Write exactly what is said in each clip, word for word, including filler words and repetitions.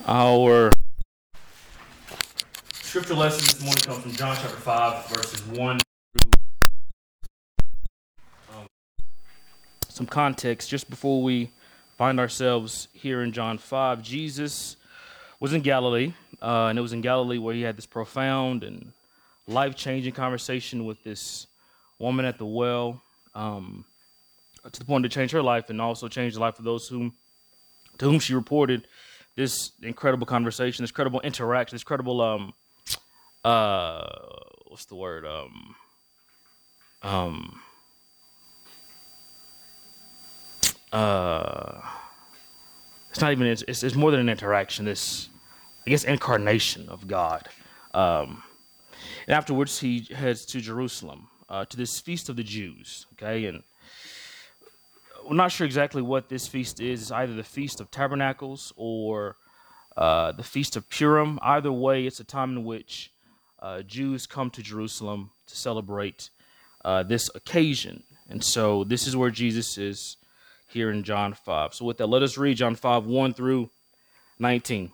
Our scripture lesson this morning comes from John chapter five, verses one through um, some context. Just before we find ourselves here in John five, Jesus was in Galilee, uh, and it was in Galilee where he had this profound and life-changing conversation with this woman at the well, um, to the point to change her life and also change the life of those whom to whom she reported this incredible conversation, this credible interaction, this credible um uh what's the word um um uh it's not even it's, it's it's more than an interaction. This, I guess, incarnation of God. Um, and afterwards, he heads to Jerusalem uh, to this feast of the Jews. Okay, and we're not sure exactly what this feast is. It's either the Feast of Tabernacles or uh, the Feast of Purim. Either way, it's a time in which uh, Jews come to Jerusalem to celebrate uh, this occasion. And so this is where Jesus is here in John five. So with that, let us read John five, one through nineteen.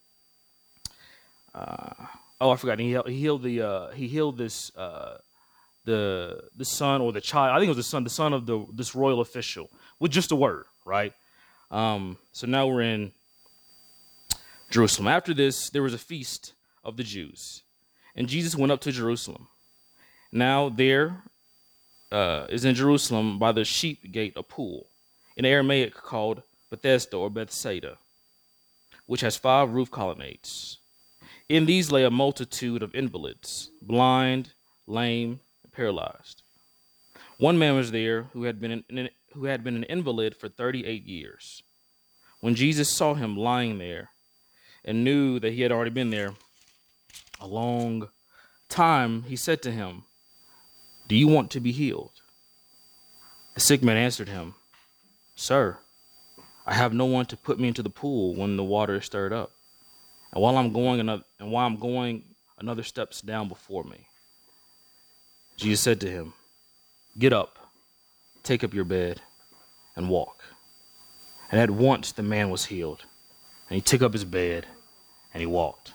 Uh, oh, I forgot. He healed, he healed the uh, he healed this uh, the the son or the child. I think it was the son, the son of the this royal official, with just a word, right? Um, so now we're in Jerusalem. After this, there was a feast of the Jews, and Jesus went up to Jerusalem. Now there uh, is in Jerusalem by the sheep gate a pool, in Aramaic called Bethesda or Bethsaida, which has five roof colonnades. In these lay a multitude of invalids, blind, lame, and paralyzed. One man was there who had been an, who had been an invalid for thirty-eight years. When Jesus saw him lying there and knew that he had already been there a long time, he said to him, "Do you want to be healed?" The sick man answered him, "Sir, I have no one to put me into the pool when the water is stirred up. And while I'm going another, and while I'm going, another steps down before me." Jesus said to him, "Get up, take up your bed, and walk." And at once the man was healed, and he took up his bed, and he walked.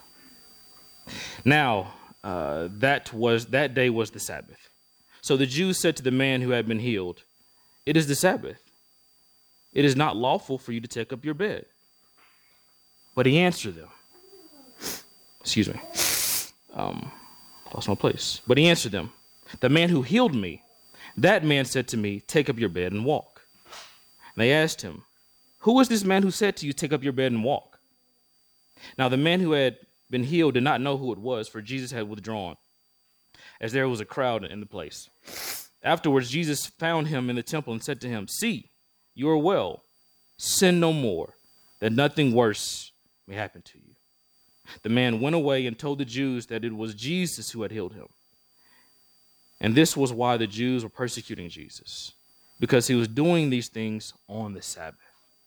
Now uh, that was that day was the Sabbath. So the Jews said to the man who had been healed, "It is the Sabbath. It is not lawful for you to take up your bed." But he answered them. Excuse me. Um, lost my place. But he answered them, "The man who healed me, that man said to me, 'Take up your bed and walk.'" And they asked him, "Who is this man who said to you, 'Take up your bed and walk'?" Now the man who had been healed did not know who it was, for Jesus had withdrawn, as there was a crowd in the place. Afterwards, Jesus found him in the temple and said to him, "See, you are well. Sin no more, that nothing worse may happen to you." The man went away and told the Jews that it was Jesus who had healed him. And this was why the Jews were persecuting Jesus, because he was doing these things on the Sabbath.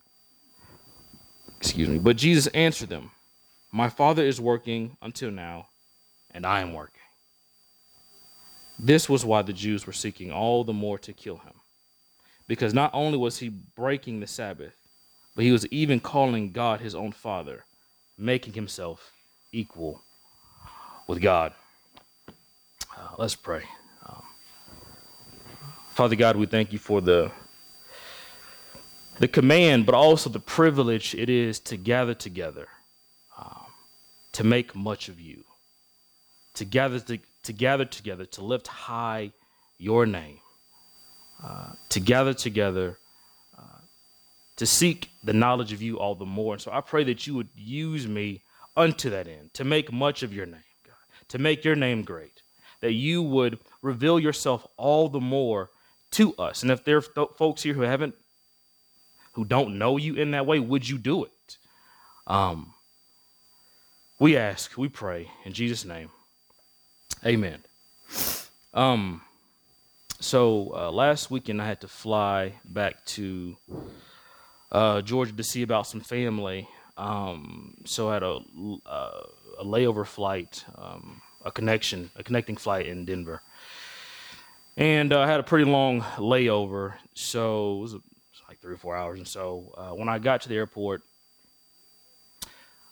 Excuse me. But Jesus answered them, "My Father is working until now, and I am working." This was why the Jews were seeking all the more to kill him, because not only was he breaking the Sabbath, but he was even calling God his own Father, making himself equal with God. Uh, let's pray. Um, Father God, we thank you for the the command, but also the privilege it is to gather together, um, to make much of you, to gather to, to gather together, to lift high your name, uh, to gather together, uh, to seek the knowledge of you all the more. And so I pray that you would use me unto that end, to make much of your name, God, to make your name great, that you would reveal yourself all the more to us. And if there are th- folks here who haven't, who don't know you in that way, would you do it? Um, we ask, we pray in Jesus' name. Amen. Um, so uh, last weekend I had to fly back to uh, Georgia to see about some family. Um, so I had a, uh, a layover flight, um, a connection, a connecting flight in Denver. And uh, I had a pretty long layover, so it was, it was like three or four hours. And so uh, when I got to the airport,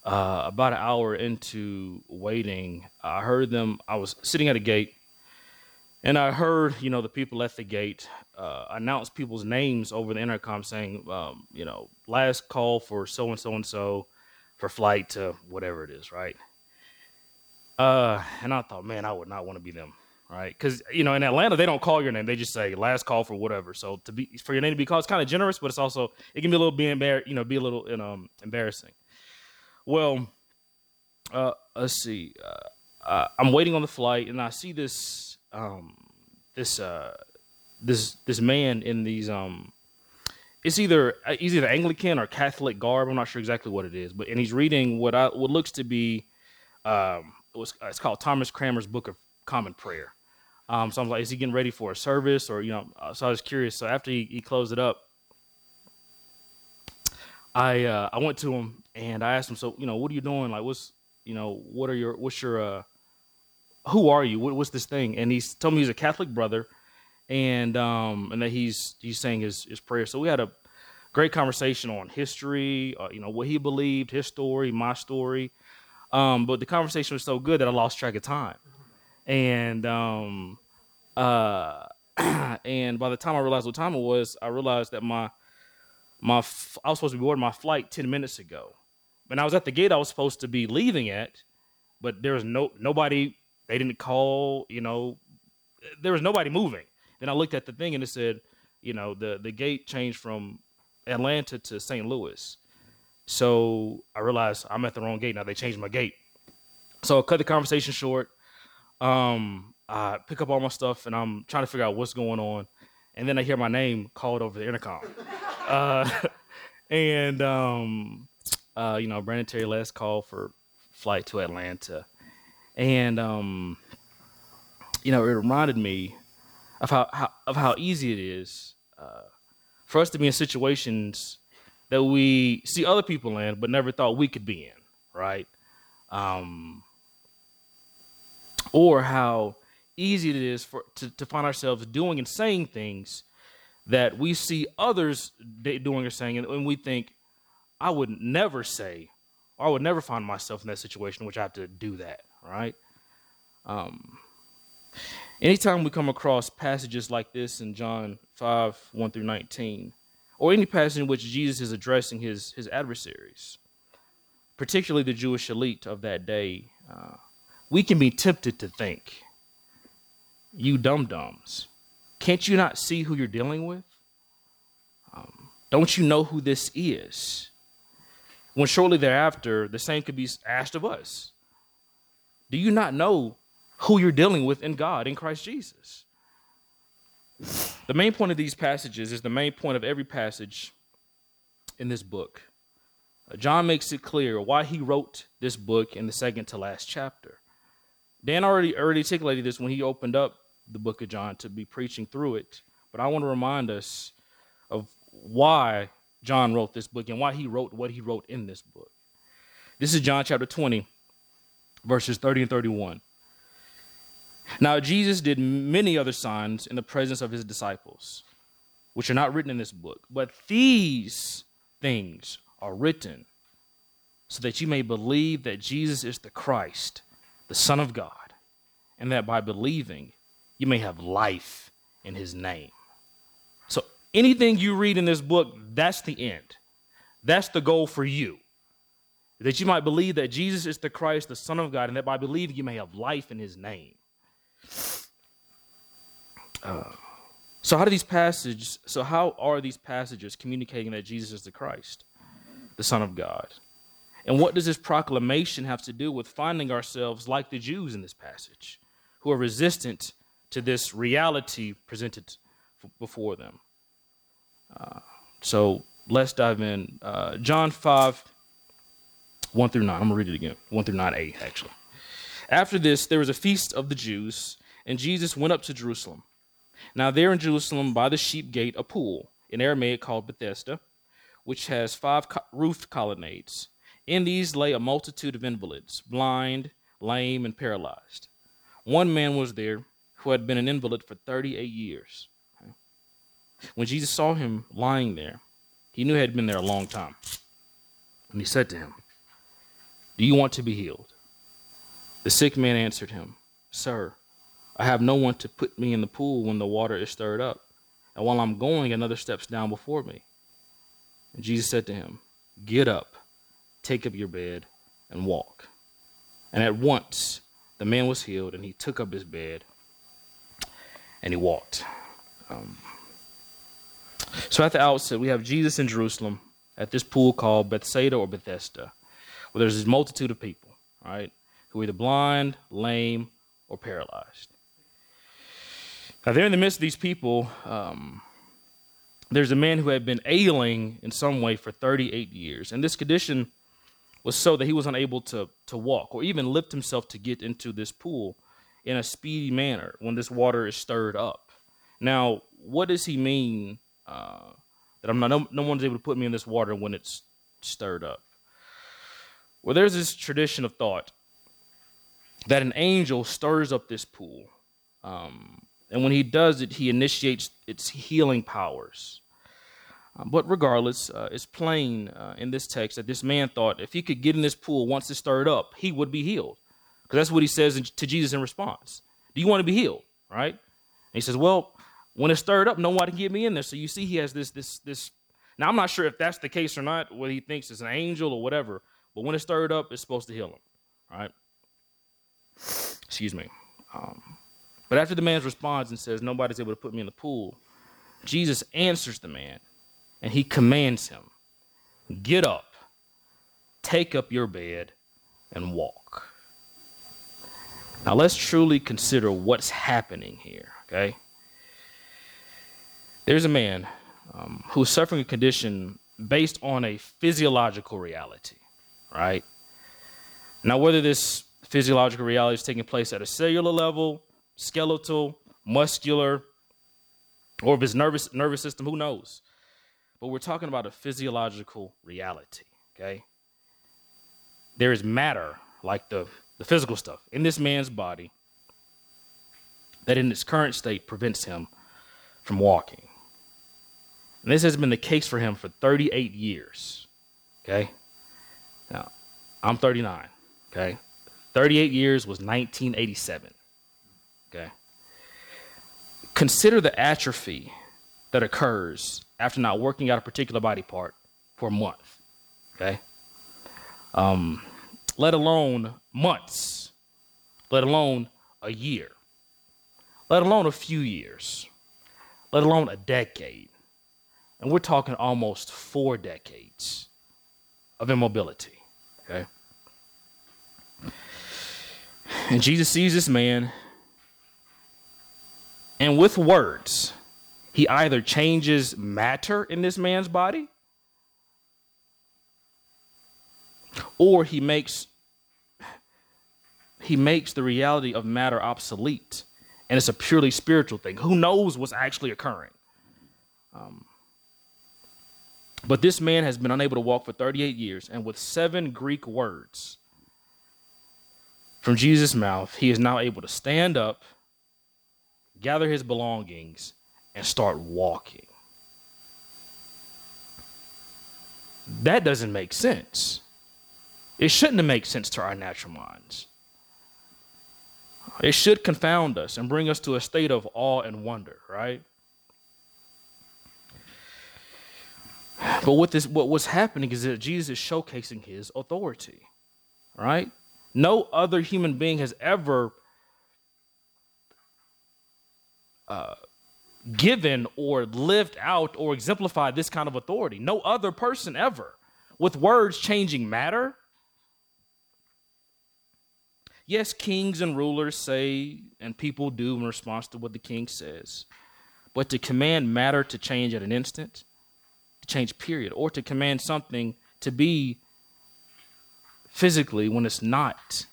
Uh, about an hour into waiting, I heard them. I was sitting at a gate, and I heard, you know, the people at the gate uh, announce people's names over the intercom, saying, um, you know, last call for so and so and so for flight to whatever it is, right? Uh, and I thought, man, I would not want to be them, right? Because you know, in Atlanta, they don't call your name; they just say last call for whatever. So to be for your name to be called, it's kind of generous, but it's also it can be a little be embar- you know, be a little um, embarrassing. Well, uh, let's see. Uh, uh, I'm waiting on the flight, and I see this um, this uh, this this man in these. Um, it's either he's either Anglican or Catholic garb. I'm not sure exactly what it is, but and he's reading what I what looks to be. Um, it was it's called Thomas Cranmer's Book of Common Prayer. Um, so I'm like, is he getting ready for a service, or you know? So I was curious. So after he, he closed it up, I uh, I went to him and I asked him, so you know, what are you doing? Like, what's you know, what are your what's your uh, who are you? What, what's this thing? And he told me he's a Catholic brother, and um, and that he's he's saying his his prayer. So we had a great conversation on history, uh, you know, what he believed, his story, my story. Um, but the conversation was so good that I lost track of time, and um, uh, and by the time I realized what time it was, I realized that my My f- I was supposed to be boarding my flight ten minutes ago. When I was at the gate I was supposed to be leaving at, but there was no nobody, they didn't call, you know, there was nobody moving. Then I looked at the thing and it said, you know, the, the gate changed from Atlanta to Saint Louis. So I realized I'm at the wrong gate. Now they changed my gate. So I cut the conversation short. Um, I pick up all my stuff and I'm trying to figure out what's going on. And then I hear my name called over the intercom. Uh, and, um, uh, you know, Brandon Terry last call for flight to Atlanta. And, um, you know, it reminded me of how, how of how easy it is uh, for us to be in situations that we see other people in, but never thought we could be in, right? Um, or how easy it is for to, to find ourselves doing and saying things that we see others doing or saying, and we think, I would never say, or I would never find myself in that situation, which I have to do that, right? Um, anytime we come across passages like this in John five, one through nineteen, or any passage in which Jesus is addressing his, his adversaries, particularly the Jewish elite of that day, uh, we can be tempted to think, you dum-dums, can't you not see who you're dealing with? Um, don't you know who this is? When shortly thereafter, the same could be asked of us. Do you not know who you're dealing with in God, in Christ Jesus? The main point of these passages is the main point of every passage in this book. Uh, John makes it clear why he wrote this book in the second to last chapter. Dan already, already articulated this when he opened up the book of John to be preaching through it. But I want to remind us of why John wrote this book and why he wrote what he wrote in this book. This is John chapter twenty, verses thirty and thirty-one. Now Jesus did many other signs in the presence of his disciples, which are not written in this book, but these things are written so that you may believe that Jesus is the Christ, the Son of God, and that by believing you may have life in his name. So anything you read in this book, that's the end. That's the goal for you. That you might believe that Jesus is the Christ, the Son of God, and that by believing you may have life in his name. Uh, so how do these passages, so how are these passages communicating that Jesus is the Christ, the Son of God? And what does this proclamation have to do with finding ourselves like the Jews in this passage, who are resistant to this reality presented f- before them? Uh, so let's dive in. Uh, John five, one through nine. I'm going to read it again. one through nine a, actually. After this, there was a feast of the Jews, and Jesus went up to Jerusalem. Now there in Jerusalem by the sheep gate, a pool, in Aramaic called Bethesda, which has five co- roofed colonnades. In these lay a multitude of invalids, blind, lame, and paralyzed. One man was there who had been an invalid for thirty-eight years. When Jesus saw him lying there, he knew he had been there a long time. And he said to him, Do you want to be healed? The sick man answered him, Sir, I have no one to put me in the pool when the water is stirred up, and while I'm going, another steps down before me. And Jesus said to him, Get up, take up your bed, and walk. And at once the man was healed, and he took up his bed, and he walked. Um, so at the outset, we have Jesus in Jerusalem at this pool called Bethsaida or Bethesda, where there's this multitude of people, right, who are either blind, lame, or paralyzed. Now, there in the midst of these people, um, there's a man who had been ailing in some way for thirty-eight years. And this condition was so that he was unable to, to walk or even lift himself to get into this pool in a speedy manner when this water is stirred up. Now, what does he mean uh, that I'm not, no, no one's able to put me in this water when it's stirred up? Well, there's this tradition of thought that an angel stirs up this pool. Um, and when he does it, he initiates its healing powers. Uh, but regardless, uh, it's plain uh, in this text that this man thought if he could get in this pool once it's stirred up, he would be healed. Because that's what he says in, to Jesus in response. Do you want to be healed? Right? And he says, well, when it's stirred up, no one can get me in there. So you see he has this, this, this. Now, I'm not sure if that's the case or not, whether he thinks it's an angel or whatever. But when it's stirred up, it's supposed to heal him. Right? Excuse me. Um, but after the man responds and says, nobody's able to put me in the pool, Jesus answers the man and he commands him, get up, take up your bed and walk. Now let's truly consider what's happening here, okay? There's a man um, who's suffering a condition based on a physiological reality, right? Now, whether this physiological reality is taking place at a cellular level, skeletal, muscular, or if it's nervous nervous system, who knows? But we're talking about a physiological reality, okay? There is matter, like the, the physical stuff, in this man's body that in its current state prevents him from walking. And this has been the case for him for thirty-eight years, okay? Now, I'm thirty-nine, okay? thirty-eight years was nineteen eighty-seven. Okay. Consider the atrophy that occurs after not working out a particular body part for a month. Okay. Um, let alone months, let alone a year, let alone a few years, let alone a decade. And we're talking almost four decades of immobility. Okay. And Jesus sees this man, and with words, he either changes matter in this man's body, or he makes he makes the reality of matter obsolete, and it's a purely spiritual thing. Who knows what's actually occurring? Um, but this man has been unable to walk for thirty-eight years, and with seven Greek words from Jesus' mouth, he is now able to stand up, gather his belongings, and start walking. That doesn't make sense. It shouldn't make sense to our natural minds. It should confound us and bring us to a state of awe and wonder, right? But what this, what what's happening is that Jesus is showcasing his authority, right? No other human being has ever uh, given or lived out or exemplified this kind of authority. No other person ever, with words changing matter. Yes, kings and rulers say, and people do in response to what the king says, but to command matter to change at an instant, to change period, or to command something to be physically when it's not,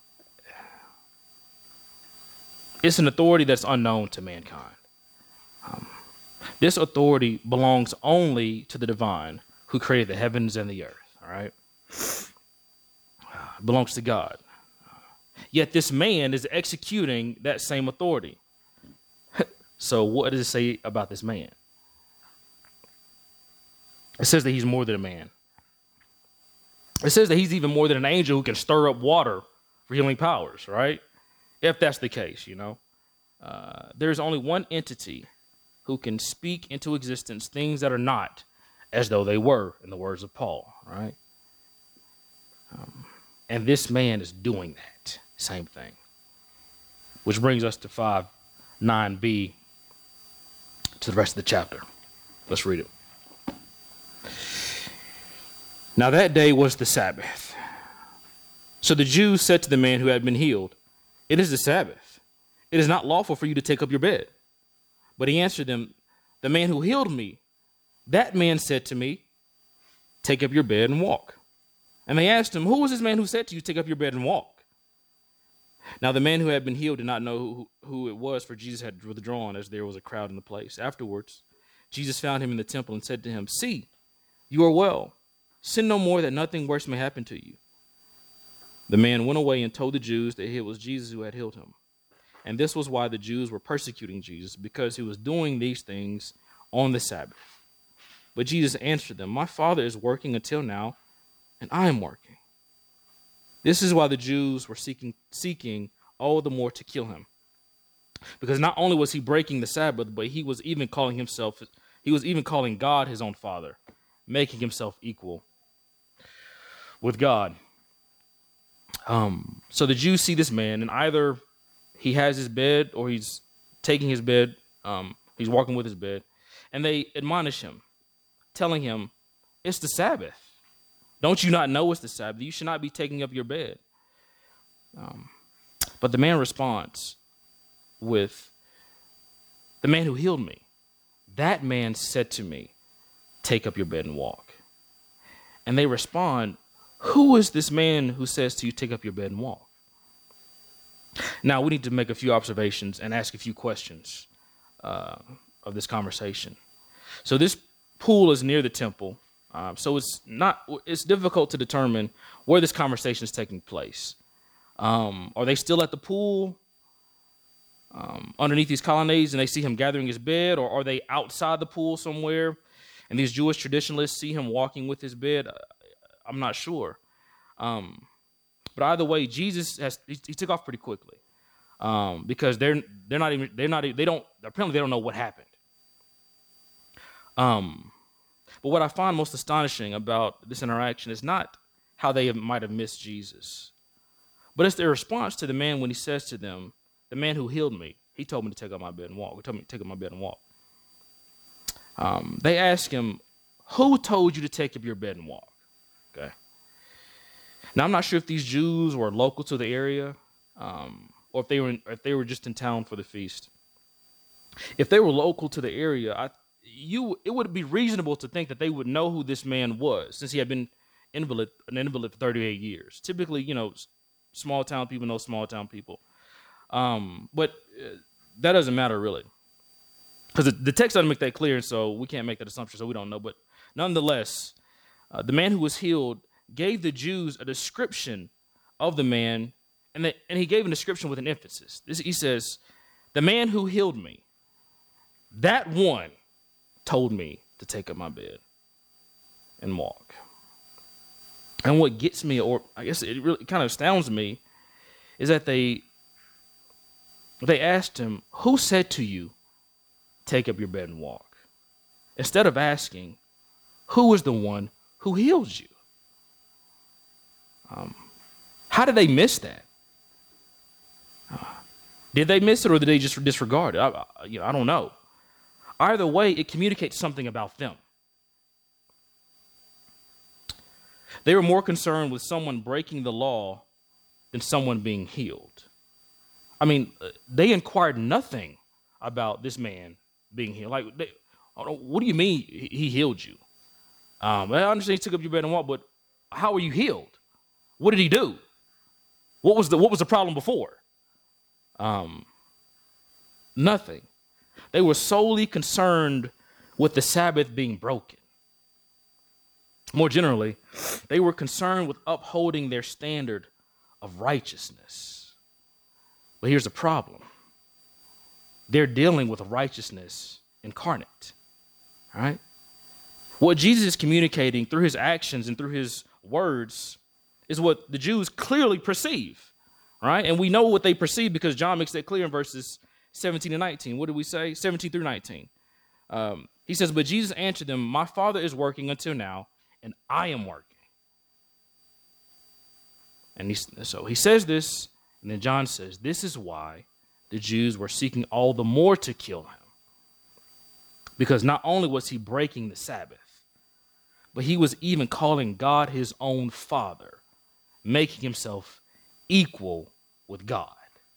it's an authority that's unknown to mankind. Um, this authority belongs only to the divine who created the heavens and the earth, all right? It belongs to God. Yet this man is executing that same authority. So what does it say about this man? It says that he's more than a man. It says that he's even more than an angel who can stir up water for healing powers, right? If that's the case, you know. Uh, there's only one entity who can speak into existence things that are not as though they were, in the words of Paul, right? Um, and this man is doing that same thing. Which brings us to five nine b, to the rest of the chapter. Let's read it. Now that day was the Sabbath. So the Jews said to the man who had been healed, "It is the Sabbath. It is not lawful for you to take up your bed." But he answered them, "The man who healed me, that man said to me, 'Take up your bed and walk.'" And they asked him, "Who was this man who said to you, 'Take up your bed and walk'?" Now the man who had been healed did not know who, who it was, for Jesus had withdrawn, as there was a crowd in the place. Afterwards, Jesus found him in the temple and said to him, "See, you are well. Sin no more, that nothing worse may happen to you." The man went away and told the Jews that it was Jesus who had healed him. And this was why the Jews were persecuting Jesus, because he was doing these things on the Sabbath. But Jesus answered them, "My Father is working until now, and I am working." This is why the Jews were seeking, seeking all the more to kill him. Because not only was he breaking the Sabbath, but he was even calling himself, he was even calling God his own Father, making himself equal with God. Um, so the Jews see this man, and either he has his bed or he's taking his bed, um, he's walking with his bed, and they admonish him, telling him, "It's the Sabbath. Don't you not know it's the Sabbath? You should not be taking up your bed." Um, but the man responds with, "The man who healed me, that man said to me, 'Take up your bed and walk.'" And they respond, "Who is this man who says to you, 'Take up your bed and walk'?" Now, we need to make a few observations and ask a few questions uh, of this conversation. So this pool is near the temple. Um, so it's not, it's difficult to determine where this conversation is taking place. Um, are they still at the pool um, underneath these colonnades and they see him gathering his bed, or are they outside the pool somewhere and these Jewish traditionalists see him walking with his bed? I'm not sure. Um, but either way, Jesus has, he, he took off pretty quickly um, because they're, they're not even, they're not, they don't, apparently they don't know what happened. Um, But what I find most astonishing about this interaction is not how they have, might have missed Jesus, but it's their response to the man when he says to them, "The man who healed me, he told me to take up my bed and walk." He told me to take up my bed and walk. Um, they ask him, "Who told you to take up your bed and walk?" Okay. Now I'm not sure if these Jews were local to the area, um, or if they were in, if they were just in town for the feast. If they were local to the area, I. You, it would be reasonable to think that they would know who this man was, since he had been invalid, an invalid for thirty-eight years. Typically, you know, small town people know small town people. Um, but uh, that doesn't matter really, because the, the text doesn't make that clear, so we can't make that assumption, so we don't know. But nonetheless, uh, the man who was healed gave the Jews a description of the man, and, that, and he gave a description with an emphasis. This, he says, "The man who healed me, that one told me to take up my bed and walk." And what gets me, or I guess it really kind of astounds me, is that they they asked him, "Who said to you, 'Take up your bed and walk'?" Instead of asking, "Who is the one who heals you?" Um, how did they miss that? Uh, did they miss it, or did they just disregard it? I, I, you know, I don't know. Either way, it communicates something about them. They were more concerned with someone breaking the law than someone being healed. I mean, they inquired nothing about this man being healed. Like, they, what do you mean he healed you? Um, I understand he took up your bed and walked, but how were you healed? What did he do? What was the what was the problem before? Um, nothing. They were solely concerned with the Sabbath being broken. More generally, they were concerned with upholding their standard of righteousness. But here's the problem. They're dealing with righteousness incarnate. All right? What Jesus is communicating through his actions and through his words is what the Jews clearly perceive, right? And we know what they perceive because John makes that clear in verses seventeen and nineteen. What did we say? seventeen through nineteen. Um, he says, but Jesus answered them, my Father is working until now, and I am working. And he, so he says this, and then John says, this is why the Jews were seeking all the more to kill him. Because not only was he breaking the Sabbath, but he was even calling God his own Father, making himself equal with God.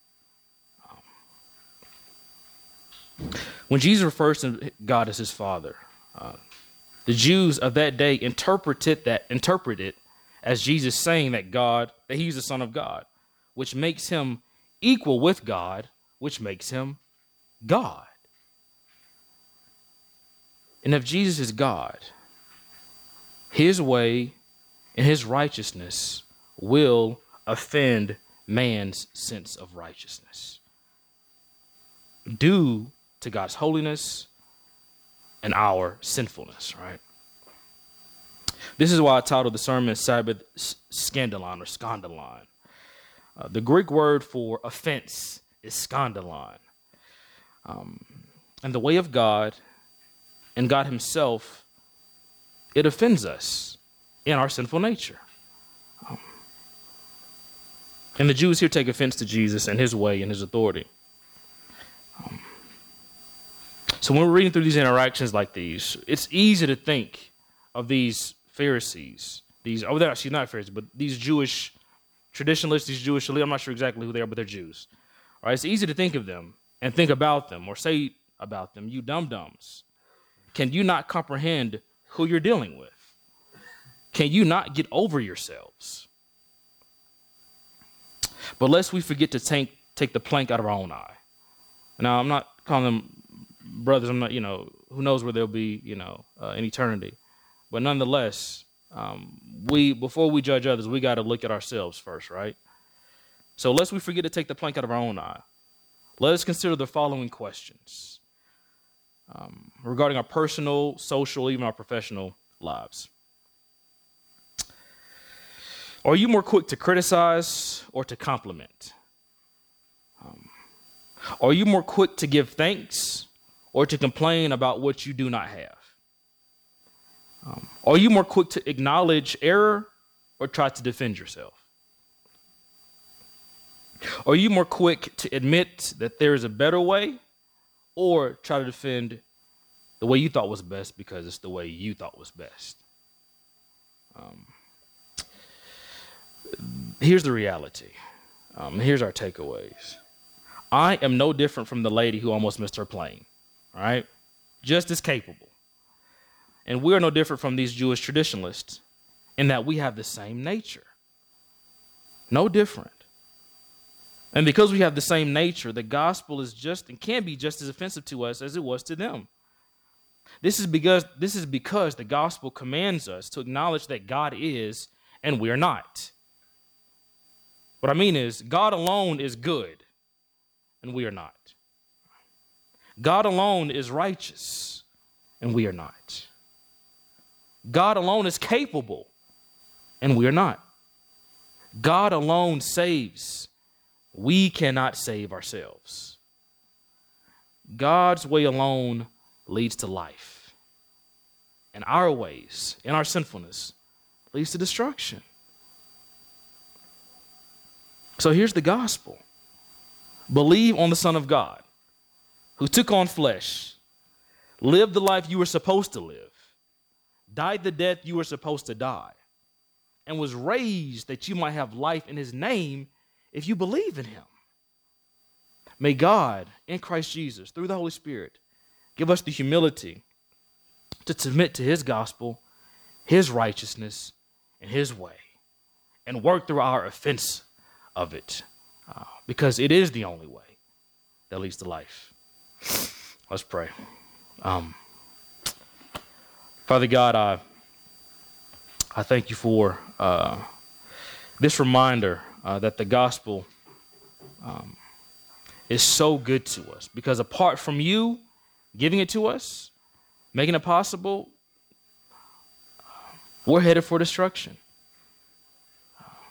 Um, when Jesus refers to God as his Father, uh, the Jews of that day interpreted that interpreted as Jesus saying that God, that he's the Son of God, which makes him equal with God, which makes him God. And if Jesus is God, his way and his righteousness will offend man's sense of righteousness due to God's holiness and our sinfulness, right? This is why I titled the sermon Sabbath Scandalon or Scandalon. Uh, the Greek word for offense is scandalon. Um, and the way of God and God himself, it offends us in our sinful nature. Um, and the Jews here take offense to Jesus and his way and his authority. Um, so when we're reading through these interactions like these, it's easy to think of these Pharisees, these, oh, they're actually not Pharisees, but these Jewish traditionalists, these Jewish elite, I'm not sure exactly who they are, but they're Jews. All right, it's easy to think of them and think about them or say about them, you dum-dums. Can you not comprehend who you're dealing with? Can you not get over yourselves? But lest we forget to take, take the plank out of our own eye. Now, I'm not calling them brothers. I'm not, you know, who knows where they'll be, you know, uh, in eternity. But nonetheless, um, we before we judge others, we got to look at ourselves first, right? So lest we forget to take the plank out of our own eye, let us consider the following questions um, regarding our personal, social, even our professional lives. Are you more quick to criticize or to compliment? Um, are you more quick to give thanks or to complain about what you do not have? Um, are you more quick to acknowledge error or try to defend yourself? Are you more quick to admit that there is a better way or try to defend the way you thought was best because it's the way you thought was best? Um, here's the reality. Um, here's our takeaways. I am no different from the lady who almost missed her plane, all right? Just as capable. And we're no different from these Jewish traditionalists in that we have the same nature. No different. And because we have the same nature, the gospel is just and can be just as offensive to us as it was to them. This is because this is because the gospel commands us to acknowledge that God is and we are not. What I mean is, God alone is good and we are not. God alone is righteous and we are not. God alone is capable and we are not. God alone saves. We cannot save ourselves. God's way alone leads to life. And our ways, in our sinfulness, leads to destruction. So here's the gospel. Believe on the Son of God, who took on flesh, lived the life you were supposed to live, died the death you were supposed to die, and was raised that you might have life in his name if you believe in him. May God, in Christ Jesus, through the Holy Spirit, give us the humility to submit to his gospel, his righteousness, and his way, and work through our offense of it, uh, because it is the only way that leads to life. Let's pray. Um, Father God, I, I thank you for uh, this reminder uh, that the gospel um, is so good to us, because apart from you giving it to us, making it possible, we're headed for destruction.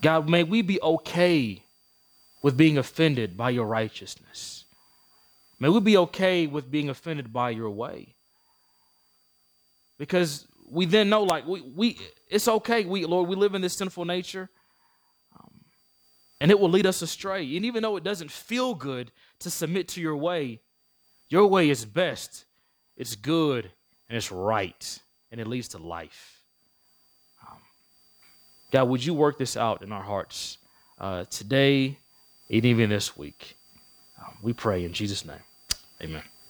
God, may we be okay with being offended by your righteousness. May we be okay with being offended by your way. Because we then know, like, we, we it's okay. We, Lord, we live in this sinful nature, um, and it will lead us astray. And even though it doesn't feel good to submit to your way, your way is best. It's good, and it's right, and it leads to life. Um, God, would you work this out in our hearts uh, today and even this week? Um, we pray in Jesus' name. Amen.